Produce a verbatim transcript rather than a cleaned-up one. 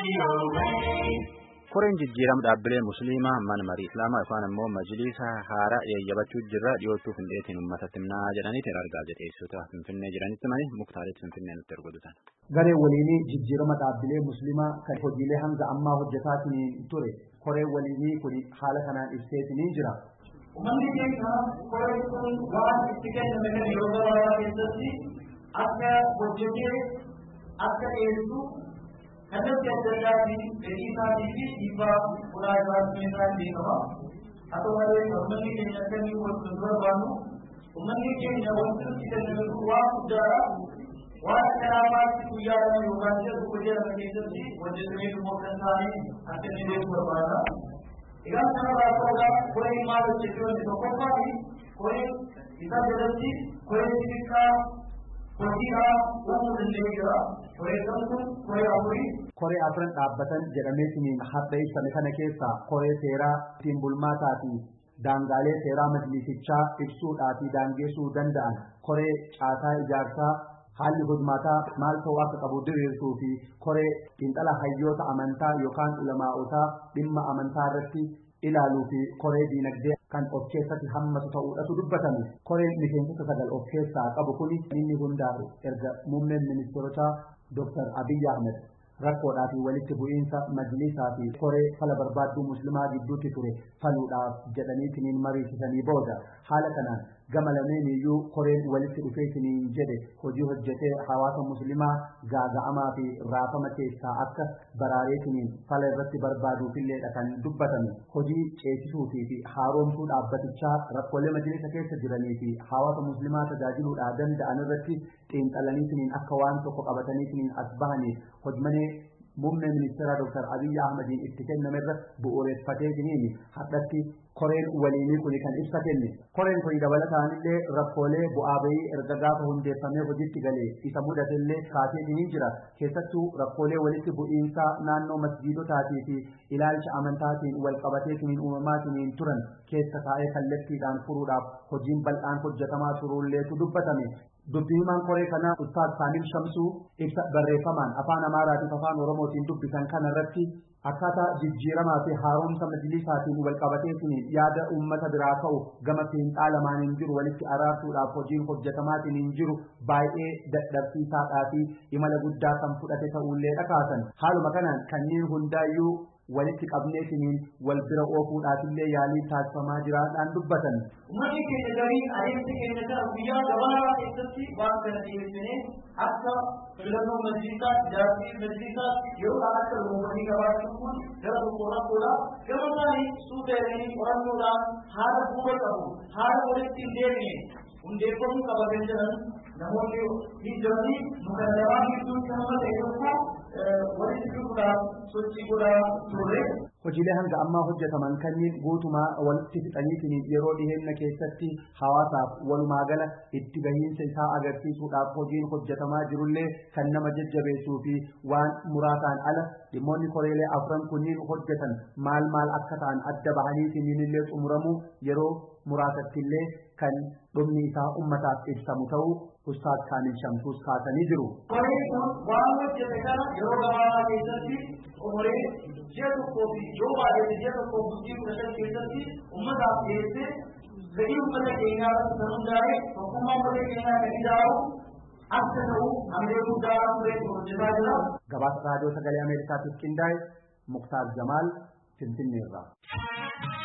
Koreen jijjiiram dhaabbilee musliimaa mana marii islaamaa yookaan immoo majliisa haaraa eeyyabachuu jirra dhiyootuuf hindeetiin uummatatti himnaa jedhanii argaa jeteessota Finfinnee jiranitti mani muktaaritti Finfinnee nutti ergodutan. Garee waliinii jijjiirama dhaabbilee musliimaa kan hojiilee hanga ammaa hojjetaatiin ture koree waliinii kun haala kanaan ibseetiin jira. Uummanni keenya koree kun waan itti kenname kan yeroo gabaabaa keessatti akka hojjetee akka dhiyeessu kanatti adda addaatiin fedhii isaatii fi dhiibbaa fuula isaatii isaan beekama. Haa ta'u malee uummanni keenya akkamii walitti barbaannu uummanni keenya wanti nuti kenname waan guddaadha. Waan akka naamaatti guyyaa lama yookaan jedhu hojii lama keessatti hojjetamee immoo kan ta'anii akka inni beeku barbaada. Egaa kanarraa ta'uudhaan koreen maal hojjechuu wanti tokkoffaa fi koreen isa jalatti koreen xixiqqaa hojiidhaa uumuu danda'ee jira. Koree kun koree afurii. Koree afran dhaabbatan jedhameetiin hadda ibsame kana keessaa koree seeraa ittiin bulmaataa fi daangaalee seeraa majlisichaa ibsuudhaa fi daangeessuu danda'an koree caasaa ijaarsaa haalli hojmaataa maal ta'uu akka qabu diriirsuu fi koree xiinxala hayyoota amantaa yookaan ulamaa'otaa dhimma amantaa irratti ilaaluu fi koree diinagdee kan of keessatti hammatu ta'uudhatu dubbatame. Koreen miseensota sagal of keessaa qabu kun inni hundaa'e erga muummeen ministeerotaa Doktar Abiy Ahmed rakkoodhaa fi walitti bu'iinsa majlisaa fi koree fala barbaadduu muslimaa gidduutti ture faluudhaaf jedhaniitiin mariisisanii booda haala kanaan gama lameen iyyuu koreen walitti dhufeetiin jedhe hojii hojjetee hawaasa muslimaa gaaga'amaa fi raafama keessaa akka baraareetiin fala irratti barbaaduufilleedha kan dubbatame. Hojii ceesisuutii fi haaromsuu dhaabbatichaa rakkoolee majlisa keessa jiranii fi hawaasa muslimaa tajaajiluudhaa danda'an irratti xiinxalaniitiin akka waan tokko qabataniitiin as bahaniif hojmanee muummee ministeera Doktar Abiy Ahmediin itti kennamerra bu'uureffateetiin haddatti koreen waliinii kun kan ibsa kenne. Koreen kun dabalataan illee rakkoolee bu'aa bahii erga gaafa hundeeffamee hojiitti galee isa mudateillee kaaseetiin jira. Keessattuu rakkoolee walitti bu'iinsaa naannoo masjiidotaatii fi ilaalcha amantaatiin wal qabateetiin uumamaatiin turan keessa taa'ee kallattiidhaan furuudhaaf hojiin bal'aan hojjetamaa turuulleetu dubbatame. Dubbii himaan koree kanaa Ustaaz Saamil Shamsuu ibsa barreeffamaan afaan Amaaraatii fi afaan Oromootiin dubbisan kanarratti akkaataa jijjiiramaa fi haaromsa majlisaatiin wal qabateetiin yaada uummata biraa ka'u gama xiinxalamaan hin jiru walitti araarsuudhaaf hojiin hojjetamaatiin hin jiru baay'ee dadhabsiisaadhaa fi imala guddaa kan fudhate ta'ullee dhakaasan. Haaluma kanaan kanneen hundaayyuu walitti qabneetiin wal bira oofuudhaafillee yaalii taasifamaa jiraadhaan dubbatan. Uummanni keenya gariin adeemsa keenya kana guyyaa gabaabaa keessatti waan kana dhiyeessine akka filannoo majlisaa ijaarsi majlisaa yeroo akka uummanni gabaabsuun kun gara tokko rakkoodha. Gama isaanii suuteeranii qorannoodhaan haala bu'uura qabu haala walitti hin deemne hundeeffamuu qaba kan jedhan namoonni hidhanii muka lamaa gidduutti hamma ta'e tokko walitti dhufuudhaan sochii godhaa turre. Hojiilee hanga ammaa hojjetaman kanneen guutumaa walitti fixaniitiin yeroo dhiheenya keessatti hawaasaaf walumaa gala itti gahiinsa isaa agarsiisuudhaaf hojiin hojjetamaa jirullee kan nama jajjabeessuu fi waan muraasaan ala dhimmoonni koreelee afran kunniin hojjetan maal maal akka ta'an adda bahaniitiin illee xumuramuu yeroo muraasattillee kan dhumni isaa ummataaf ibsamu ta'uu Ustaaz Saamil Shamsuus kaasanii jiru. Koreen kun waan hojjete kana yeroo gabaabaa keessatti umuree ji'a tokkoo fi yoo baay'ee ji'a tokkoo bultii kudha shan keessatti ummataaf dhiyeessee fedhii ummata keenyaa irratti kan hundaa'e tokkummaa ummata keenyaa kan ijaaru akka ta'u hamilee guddaa ture hojjetaa jira. Gabaasa raadiyoo sagalee Ameerikaatiif qindaa'e Muktaar Jamaal Finfinneerraa.